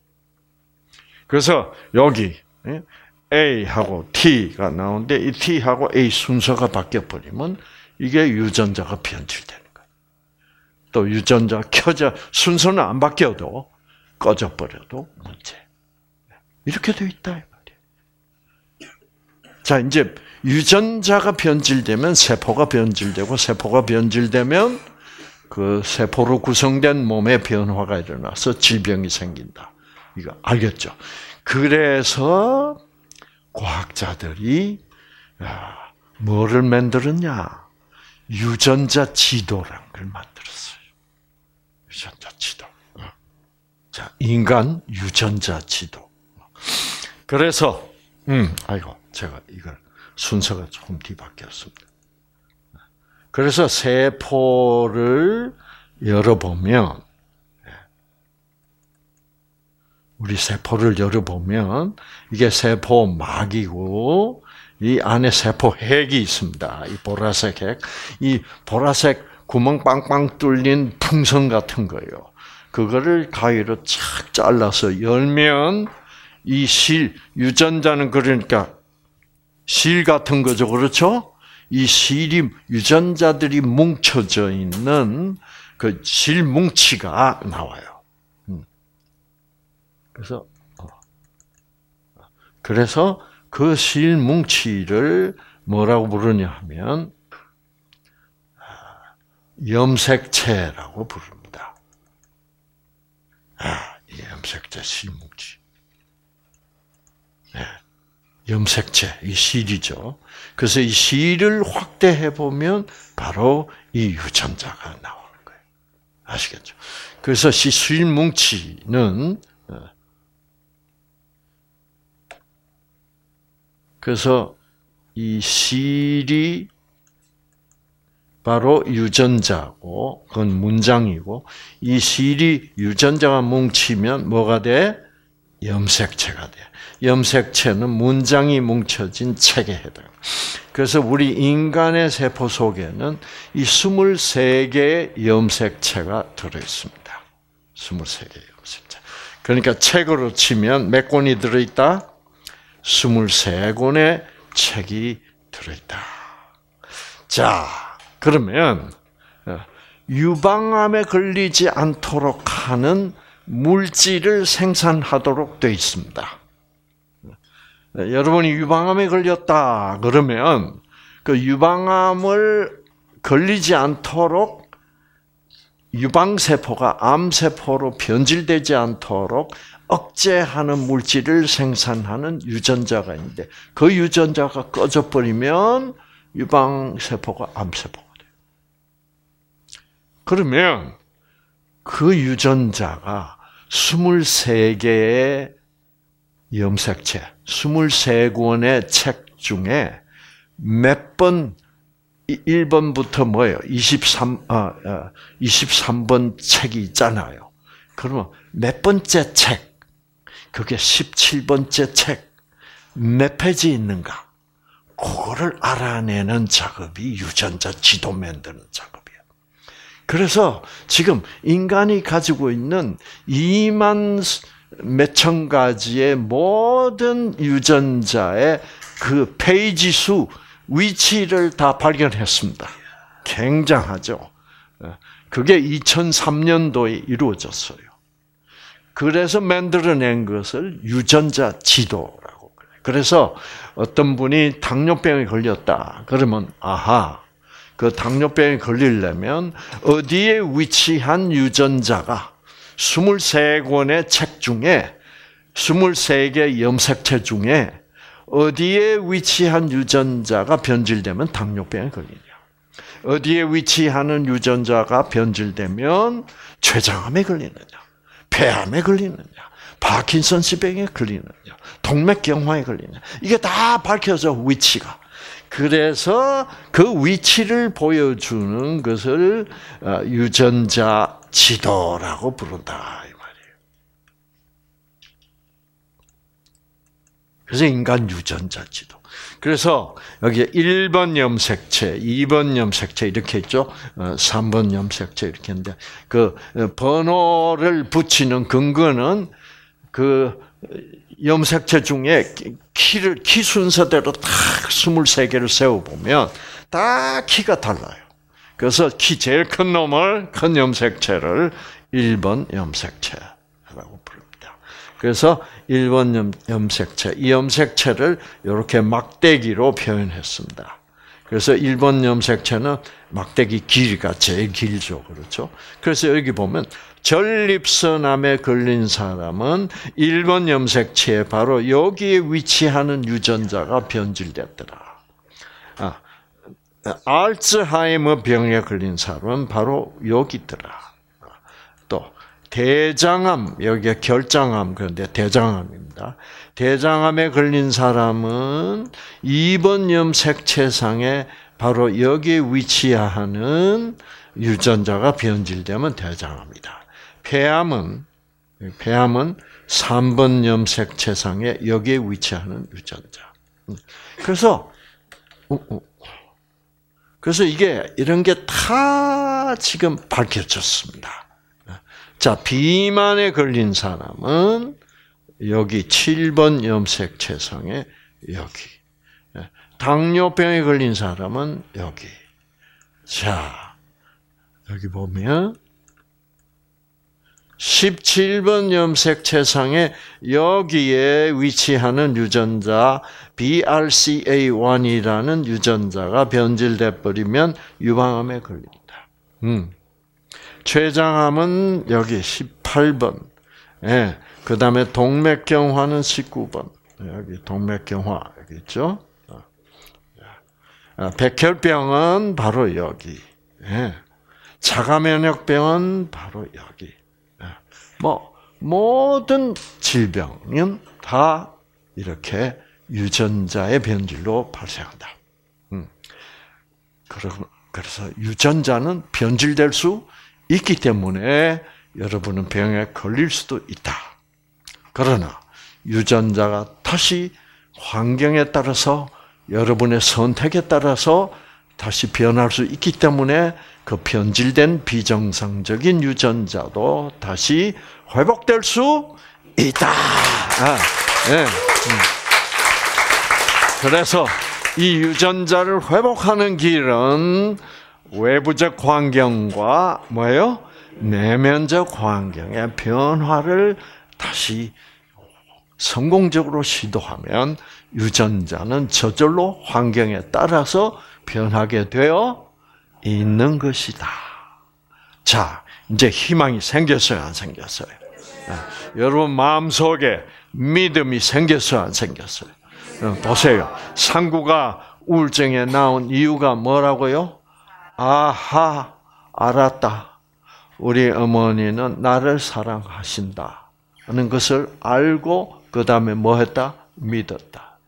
Speaker 1: 그래서 여기 A하고 T가 나오는데 이 T하고 A 순서가 바뀌어버리면 이게 유전자가 변질되는 거예요. 또 유전자 순서는 안 바뀌어도 꺼져버려도 문제. 이렇게 돼 있다 이 말이에요. 자, 이제 유전자가 변질되면 세포가 변질되고 세포가 변질되면 그 세포로 구성된 몸의 변화가 일어나서 질병이 생긴다. 이거 알겠죠? 그래서 과학자들이 뭐를 만들었냐? 유전자 지도라는 걸 만들었어요. 유전자 지도. 자, 인간 유전자 지도. 그래서 제가 이걸 순서가 조금 뒤바뀌었습니다. 그래서 세포를 열어보면 우리 세포를 열어보면 이게 세포막이고 이 안에 세포핵이 있습니다. 이 보라색 핵. 이 보라색 구멍 빵빵 뚫린 풍선 같은 거예요. 그거를 가위로 착 잘라서 열면 이 유전자는 그러니까 실 같은 거죠. 그렇죠? 이 실이 유전자들이 뭉쳐져 있는 그 실 뭉치가 나와요. 그래서 그 실 뭉치를 뭐라고 부르냐 하면 염색체라고 부릅니다. 이 염색체 실 뭉치. 염색체, 이 실이죠. 그래서 이 실을 확대해 보면 바로 이 유전자가 나오는 거예요. 아시겠죠? 그래서 실 뭉치는 그래서 이 실이 바로 유전자고, 그건 문장이고, 이 실이 유전자가 뭉치면 뭐가 돼? 염색체가 돼. 염색체는 문장이 뭉쳐진 책에 해당해요. 그래서 우리 인간의 세포 속에는 이 23개의 염색체가 들어있습니다. 23개의 염색체. 그러니까 책으로 치면 몇 권이 들어있다? 23권의 책이 들어있다. 자, 그러면 유방암에 걸리지 않도록 하는 물질을 생산하도록 되어 있습니다. 여러분이 유방암에 걸렸다 그러면 그 유방암을 걸리지 않도록 유방세포가 암세포로 변질되지 않도록 억제하는 물질을 생산하는 유전자가 있는데 그 유전자가 꺼져버리면 유방세포가 암세포가 돼요. 그러면 그 유전자가 23개의 염색체, 23권의 책 중에 몇 번, 1번부터 뭐예요? 23번 책이 있잖아요. 그러면 몇 번째 책, 그게 17번째 책, 몇 페이지 있는가? 그거를 알아내는 작업이 유전자 지도 만드는 작업이에요. 그래서 지금 인간이 가지고 있는 2만 몇천 가지의 모든 유전자의 그 페이지 수, 위치를 다 발견했습니다. 굉장하죠. 그게 2003년도에 이루어졌어요. 그래서 만들어낸 것을 유전자 지도라고 그래요. 그래서 어떤 분이 당뇨병에 걸렸다. 그러면 그 당뇨병에 걸리려면 어디에 위치한 유전자가 23권의 책 중에 23개 염색체 중에 어디에 위치한 유전자가 변질되면 당뇨병에 걸리냐. 어디에 위치하는 유전자가 변질되면 췌장암에 걸리느냐. 폐암에 걸리느냐. 파킨슨스병에 걸리느냐. 동맥경화에 걸리느냐. 이게 다 밝혀져 위치가. 그래서 그 위치를 보여주는 것을 유전자 지도라고 부른다 이 말이에요. 그래서 인간 유전자 지도. 그래서 여기 1번 염색체, 2번 염색체 이렇게 있죠. 3번 염색체 이렇게 있는데 그 번호를 붙이는 근거는 그 염색체 중에 키 순서대로 딱 23개를 세워보면 다 키가 달라요. 그래서 키 제일 큰 놈을, 큰 염색체를 1번 염색체라고 불러요. 그래서 1번 염색체, 이 염색체를 이렇게 막대기로 표현했습니다. 그래서 1번 염색체는 막대기 길이가 제일 길죠. 그렇죠? 그래서 여기 보면 전립선암에 걸린 사람은 1번 염색체에 바로 여기에 위치하는 유전자가 변질됐더라. 알츠하이머 병에 걸린 사람은 바로 여기더라. 또 대장암, 여기에 결장암, 그런데 대장암입니다. 대장암에 걸린 사람은 2번 염색체상에 바로 여기에 위치하는 유전자가 변질되면 대장암이다. 폐암은 3번 염색체상에 여기에 위치하는 유전자. 그래서 이게 이런 게 다 지금 밝혀졌습니다. 자, 비만에 걸린 사람은 여기 7번 염색체상에 여기. 당뇨병에 걸린 사람은 여기. 자, 여기 보면 17번 염색체상에 여기에 위치하는 유전자 BRCA1이라는 유전자가 변질돼 버리면 유방암에 걸린다. 췌장암은 여기 18번. 예. 그다음에 동맥경화는 19번. 여기 동맥경화 여기 있죠? 백혈병은 바로 여기. 예. 자가면역병은 바로 여기. 모든 질병은 다 이렇게 유전자의 변질로 발생한다. 그래서 유전자는 변질될 수 있기 때문에 여러분은 병에 걸릴 수도 있다. 그러나 유전자가 다시 환경에 따라서 여러분의 선택에 따라서 다시 변할 수 있기 때문에 그 변질된 비정상적인 유전자도 다시 회복될 수 있다. 네. 그래서 이 유전자를 회복하는 길은 외부적 환경과 뭐예요? 내면적 환경의 변화를 다시 성공적으로 시도하면 유전자는 저절로 환경에 따라서 변하게 되어 있는 것이다. 자, 이제 희망이 생겼어요, 안 생겼어요? 여러분 마음속에 믿음이 생겼어요, 안 생겼어요? 보세요. 상구가 우울증에 나온 이유가 뭐라고요? 아하, 알았다. 우리 어머니는 나를 사랑하신다 하는 것을 알고 그 다음에 뭐 했다? 믿었다.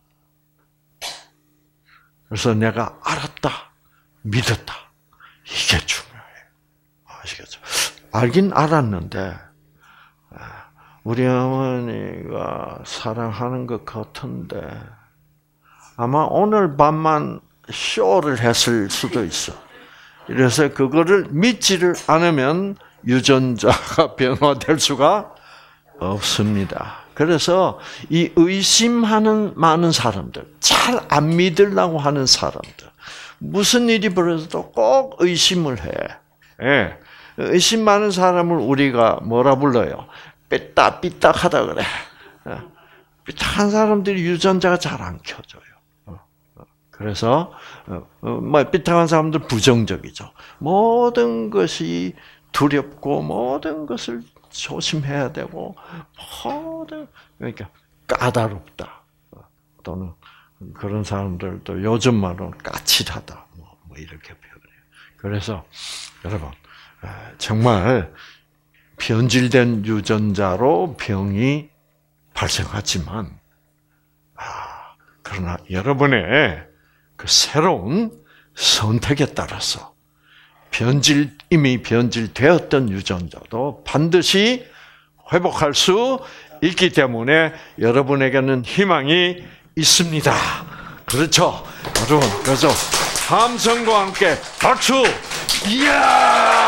Speaker 1: 그래서 내가 알았다, 믿었다. 이게 중요해요. 아시겠죠? 알긴 알았는데 우리 어머니가 사랑하는 것 같은데 아마 오늘 밤만 쇼를 했을 수도 있어. 그래서 그거를 믿지를 않으면 유전자가 변화될 수가 없습니다. 그래서 이 의심하는 많은 사람들, 잘 안 믿으려고 하는 사람들, 무슨 일이 벌어져도 꼭 의심을 해. 예. 의심 많은 사람을 우리가 뭐라 불러요? 삐딱삐딱하다 그래. 삐딱한 사람들이 유전자가 잘 안 켜져요. 그래서 삐딱한 사람들 부정적이죠. 모든 것이 두렵고 모든 것을 조심해야 되고 그러니까 까다롭다. 또는 그런 사람들도 요즘 말로는 까칠하다. 뭐 이렇게 표현해요. 그래서 여러분 정말 변질된 유전자로 병이 발생하지만 그러나 여러분의 그 새로운 선택에 따라서 이미 변질되었던 유전자도 반드시 회복할 수 있기 때문에 여러분에게는 희망이 있습니다. 그렇죠? 여러분, 그래서 함성과 함께 박수! 이야!